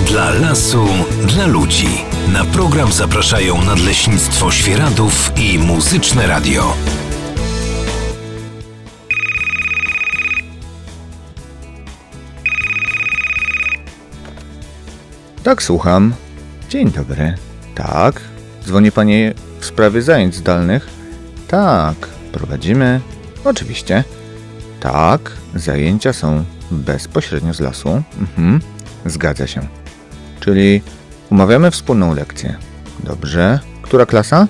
Dla lasu, dla ludzi. Na program zapraszają Nadleśnictwo Świeradów i Muzyczne Radio. Tak, słucham. Dzień dobry. Tak? Dzwoni pani w sprawie zajęć zdalnych? Tak, prowadzimy. Oczywiście. Tak, zajęcia są bezpośrednio z lasu. Zgadza się. Czyli umawiamy wspólną lekcję. Dobrze. Która klasa?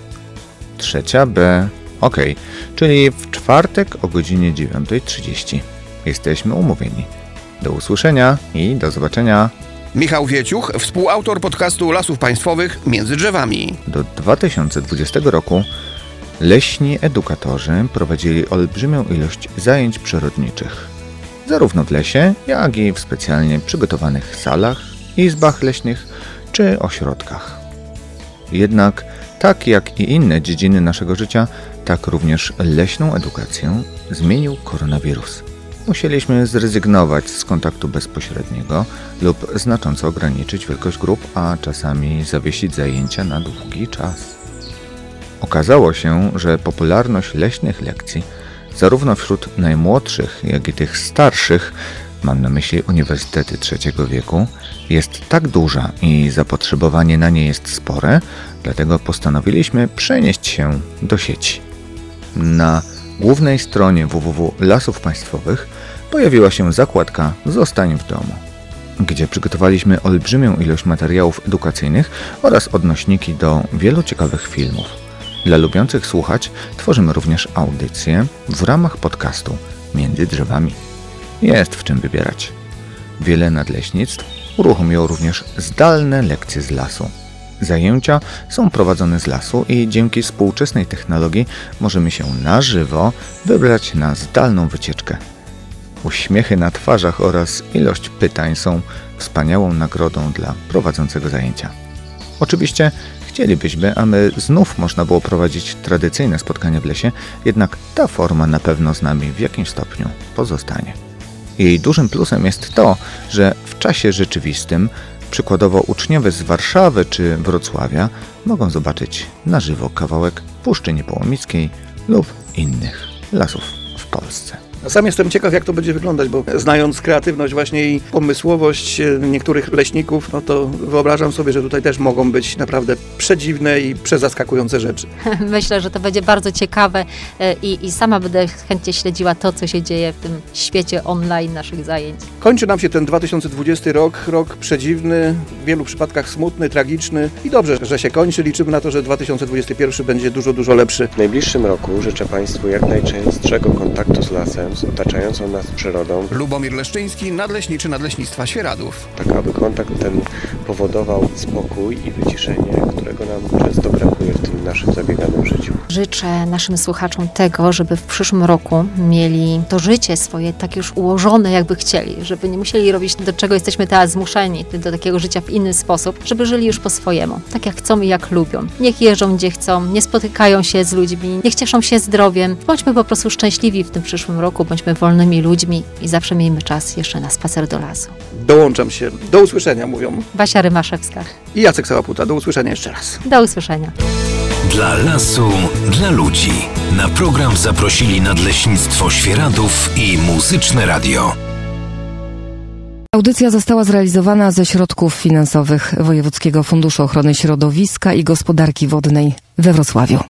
3B. Okej. Czyli w czwartek o godzinie 9:30. Jesteśmy umówieni. Do usłyszenia i do zobaczenia. Michał Wieciuch, współautor podcastu Lasów Państwowych Między Drzewami. Do 2020 roku leśni edukatorzy prowadzili olbrzymią ilość zajęć przyrodniczych. Zarówno w lesie, jak i w specjalnie przygotowanych salach, izbach leśnych czy ośrodkach. Jednak tak jak i inne dziedziny naszego życia, tak również leśną edukację zmienił koronawirus. Musieliśmy zrezygnować z kontaktu bezpośredniego lub znacząco ograniczyć wielkość grup, a czasami zawiesić zajęcia na długi czas. Okazało się, że popularność leśnych lekcji, zarówno wśród najmłodszych, jak i tych starszych, mam na myśli uniwersytety trzeciego wieku, jest tak duża i zapotrzebowanie na nie jest spore, dlatego postanowiliśmy przenieść się do sieci. Na głównej stronie www.Lasów Państwowych pojawiła się zakładka Zostań w domu, gdzie przygotowaliśmy olbrzymią ilość materiałów edukacyjnych oraz odnośniki do wielu ciekawych filmów. Dla lubiących słuchać tworzymy również audycje w ramach podcastu Między Drzewami. Jest w czym wybierać. Wiele nadleśnictw uruchomiło również zdalne lekcje z lasu. Zajęcia są prowadzone z lasu i dzięki współczesnej technologii możemy się na żywo wybrać na zdalną wycieczkę. Uśmiechy na twarzach oraz ilość pytań są wspaniałą nagrodą dla prowadzącego zajęcia. Oczywiście chcielibyśmy, aby znów można było prowadzić tradycyjne spotkania w lesie, jednak ta forma na pewno z nami w jakimś stopniu pozostanie. Jej dużym plusem jest to, że w czasie rzeczywistym przykładowo uczniowie z Warszawy czy Wrocławia mogą zobaczyć na żywo kawałek Puszczy Niepołomickiej lub innych lasów w Polsce. Sam jestem ciekaw, jak to będzie wyglądać, bo znając kreatywność właśnie i pomysłowość niektórych leśników, no to wyobrażam sobie, że tutaj też mogą być naprawdę przedziwne i przezaskakujące rzeczy. Myślę, że to będzie bardzo ciekawe i sama będę chętnie śledziła to, co się dzieje w tym świecie online naszych zajęć. Kończy nam się ten 2020 rok przedziwny, w wielu przypadkach smutny, tragiczny i dobrze, że się kończy. Liczymy na to, że 2021 będzie dużo lepszy. W najbliższym roku życzę Państwu jak najczęstszego kontaktu z lasem, z otaczającą nas przyrodą. Lubomir Leszczyński, nadleśniczy Nadleśnictwa Świeradów. Tak, aby kontakt ten powodował spokój i wyciszenie, którego nam często brakuje w tym naszym zabieganym życiu. Życzę naszym słuchaczom tego, żeby w przyszłym roku mieli to życie swoje tak już ułożone, jakby chcieli, żeby nie musieli robić do czego jesteśmy teraz zmuszeni, do takiego życia w inny sposób, żeby żyli już po swojemu, tak jak chcą i jak lubią. Niech jeżdżą gdzie chcą, nie spotykają się z ludźmi, niech cieszą się zdrowiem. Bądźmy po prostu szczęśliwi w tym przyszłym roku, bądźmy wolnymi ludźmi i zawsze miejmy czas jeszcze na spacer do lasu. Dołączam się. Do usłyszenia, mówią Basia Rymaszewska i Jacek Sałaputa. Do usłyszenia jeszcze raz. Do usłyszenia. Dla lasu, dla ludzi. Na program zaprosili Nadleśnictwo Świeradów i Muzyczne Radio. Audycja została zrealizowana ze środków finansowych Wojewódzkiego Funduszu Ochrony Środowiska i Gospodarki Wodnej we Wrocławiu.